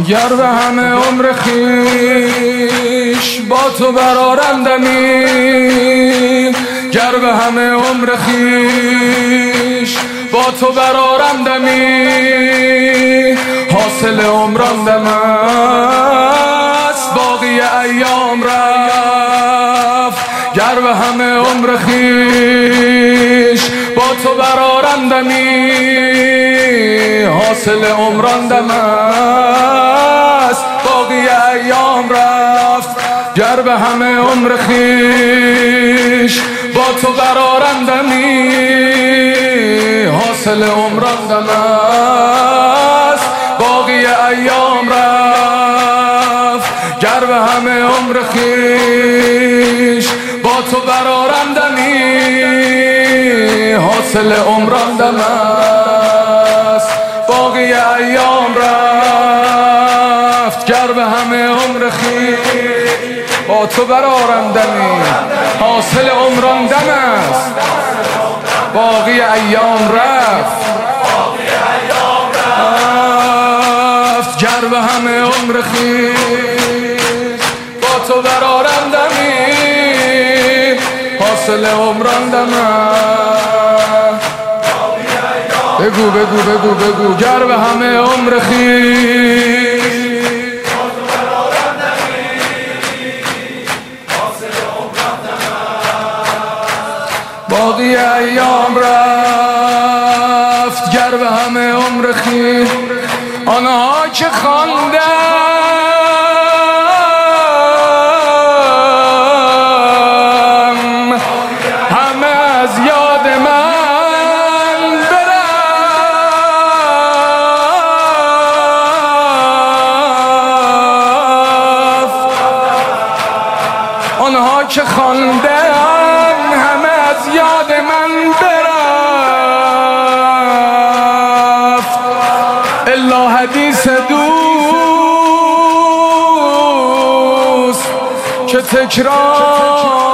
گر به همه عمر خویش با تو برآرندمی، گر به همه عمر خویش با تو برآرندمی، حاصل عمران دم است باقی ایام رفت. گر به همه عمر خویش با تو برآرندمی، حاصل عمران دم است باقی ایام رفت. گر به همه عمر خویش با تو برآرندمی، حاصل عمران دم است باقی ایام رفت. گر به همه عمر خویش با تو برآرندمی، حاصل عمران دم است باقی ایام رفت. گر به همه عمر خویش با تو برآرندمی، حاصل عمران دم است باقی ایام رفت. گر به همه عمر خویش با تو برآرندمی، حاصل عمران دم است. بگو بگو بگو بگو. گر به همه عمر خویش با تو برآرندمی، حاصل عمران دم است باقی ایام رفت. گر به همه عمر خویش آنها که خواندم همه از یاد من برفت، آنها که خواندم همه از یاد من برفت. الا حدیث دوست که تکرار